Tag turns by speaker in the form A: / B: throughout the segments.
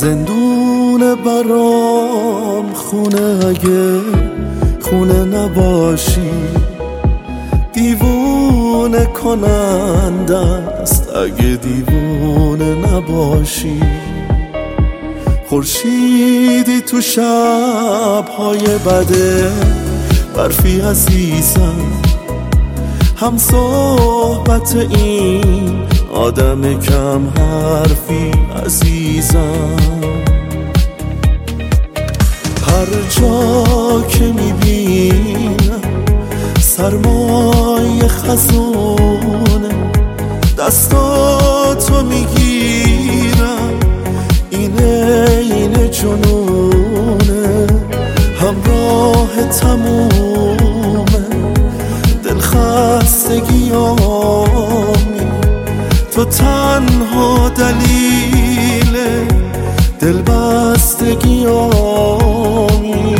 A: زندون برام خونه اگه خونه نباشی، دیوونه کننده است اگه دیوونه نباشی. خورشیدی تو شب‌های بده برفی عزیزم، هم صحبت این آدم کم حرفی عزیزم. هر جا که میبینم سرمای خزونه، دستاتو میگیرم، اینه جنونه. همراه تمومه دلخستگیامی، تو تنها دلیل دلبستگیامی.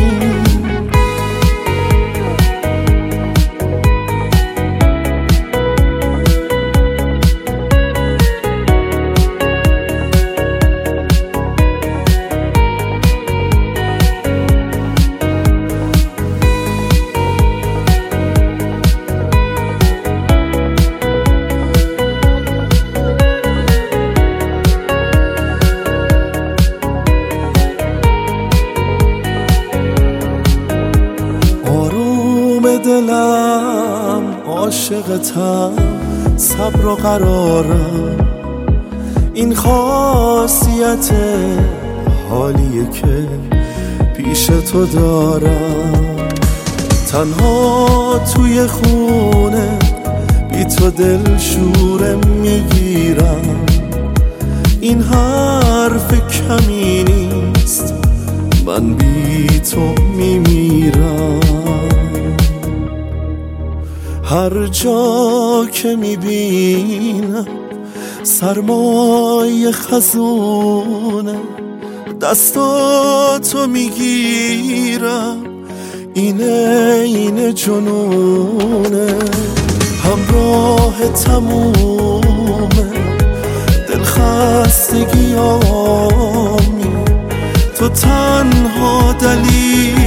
A: دلم عاشقتم، صبر و قرارم، این خاصیت حالیه که پیش تو دارم. تنها توی خونه بی تو دل شوره میگیرم، این حرف کمی نیست، من بی تو میمیرم. هر جا که میبینم سرمای خزونه، دستاتو میگیرم، اینه جنونه. همراه تمومه دلخستگیامی، تو تنها دلیل